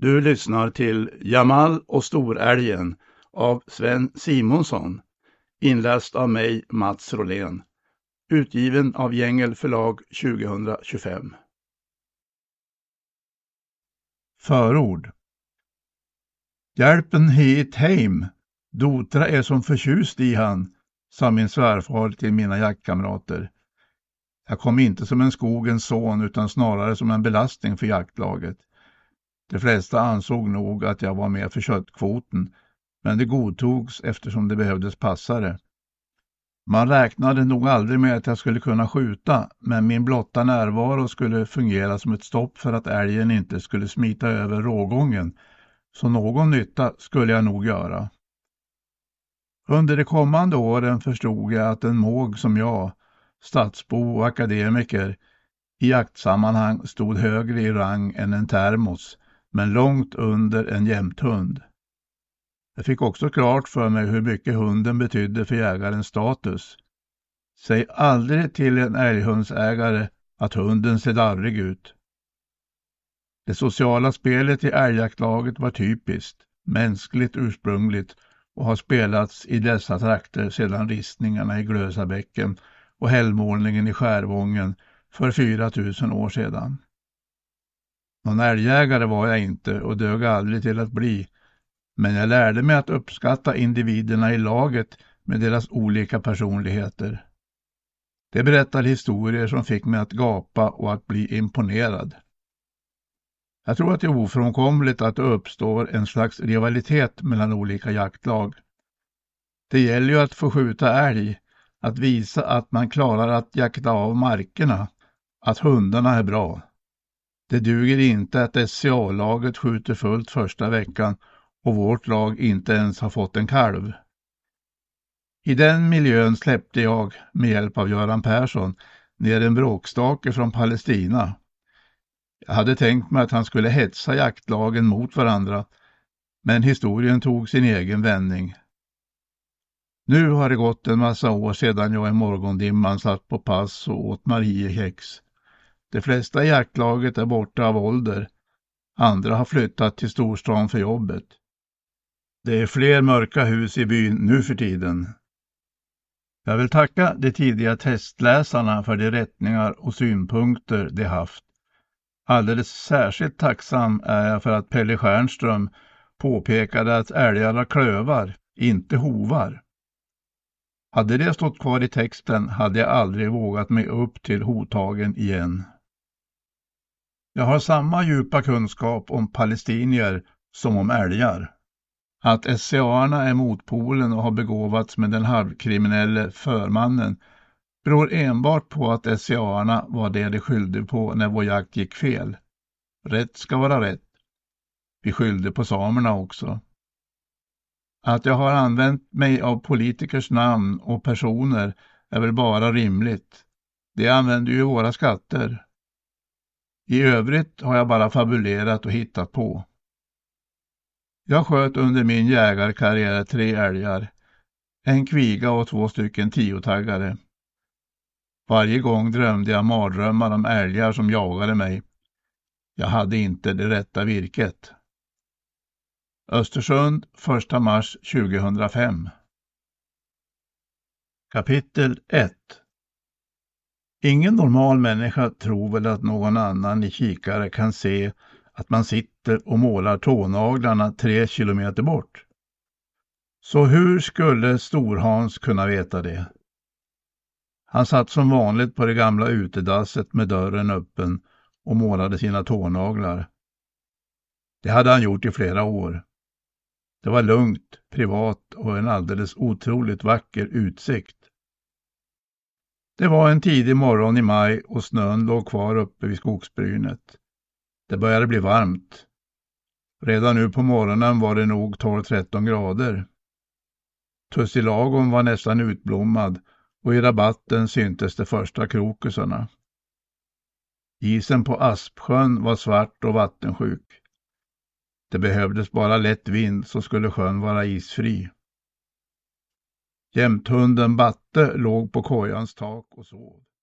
Du lyssnar till Jamal och storälgen av Sven Simonsson, inläst av mig Mats Rolén, utgiven av Gängel förlag 2025. Förord. Hjälpen hit heim, Dotra är som förtjust i han, sa min svärfar till mina jaktkamrater. Jag kom inte som en skogens son utan snarare som en belastning för jaktlaget. De flesta ansåg nog att jag var med för köttkvoten, men det godtogs eftersom det behövdes passare. Man räknade nog aldrig med att jag skulle kunna skjuta, men min blotta närvaro skulle fungera som ett stopp för att älgen inte skulle smita över rågången, så någon nytta skulle jag nog göra. Under de kommande åren förstod jag att en måg som jag, stadsbo och akademiker, i jaktsammanhang stod högre i rang än en termos, men långt under en jämthund. Jag fick också klart för mig hur mycket hunden betydde för jägarens status. Säg aldrig till en älghundsägare att hunden ser darrig ut. Det sociala spelet i älgjaktlaget var typiskt, mänskligt ursprungligt och har spelats i dessa trakter sedan ristningarna i Glösabäcken och hällmålningen i Skärvången för 4000 år sedan. Någon älgjägare var jag inte och dög aldrig till att bli, men jag lärde mig att uppskatta individerna i laget med deras olika personligheter. Det berättar historier som fick mig att gapa och att bli imponerad. Jag tror att det är ofrånkomligt att det uppstår en slags rivalitet mellan olika jaktlag. Det gäller ju att få skjuta älg, att visa att man klarar att jakta av markerna, att hundarna är bra. Det duger inte att SCA-laget skjuter fullt första veckan och vårt lag inte ens har fått en kalv. I den miljön släppte jag, med hjälp av Göran Persson, ner en bråkstake från Palestina. Jag hade tänkt mig att han skulle hetsa jaktlagen mot varandra, men historien tog sin egen vändning. Nu har det gått en massa år sedan jag i morgondimman satt på pass och åt Mariekex. De flesta i jaktlaget är borta av ålder. Andra har flyttat till storstan för jobbet. Det är fler mörka hus i byn nu för tiden. Jag vill tacka de tidiga testläsarna för de rättningar och synpunkter de haft. Alldeles särskilt tacksam är jag för att Pelle Stjernström påpekade att älgarna klövar, inte hovar. Hade det stått kvar i texten hade jag aldrig vågat mig upp till Hotagen igen. Jag har samma djupa kunskap om palestinier som om älgar. Att SCA-arna är motpolen och har begåvats med den halvkriminelle förmannen beror enbart på att SCA-arna var det de skyllde på när vår jakt gick fel. Rätt ska vara rätt. Vi skyllde på samerna också. Att jag har använt mig av politikers namn och personer är väl bara rimligt. De använder ju våra skatter. I övrigt har jag bara fabulerat och hittat på. Jag sköt under min jägarkarriär 3 älgar, en kviga och 2 stycken 10-taggare. Varje gång drömde jag mardrömmar om älgar som jagade mig. Jag hade inte det rätta virket. Östersund, 1 mars 2005. Kapitel 1. Ingen normal människa tror väl att någon annan i kikare kan se att man sitter och målar tånaglarna 3 kilometer bort. Så hur skulle Storhans kunna veta det? Han satt som vanligt på det gamla utedasset med dörren öppen och målade sina tånaglar. Det hade han gjort i flera år. Det var lugnt, privat och en alldeles otroligt vacker utsikt. Det var en tidig morgon i maj och snön låg kvar uppe vid skogsbrynet. Det började bli varmt. Redan nu på morgonen var det nog 12-13 grader. Tussilagon var nästan utblommad och i rabatten syntes de första krokusarna. Isen på Aspsjön var svart och vattensjuk. Det behövdes bara lätt vind så skulle sjön vara isfri. Jämthunden Batte låg på kojans tak och sov.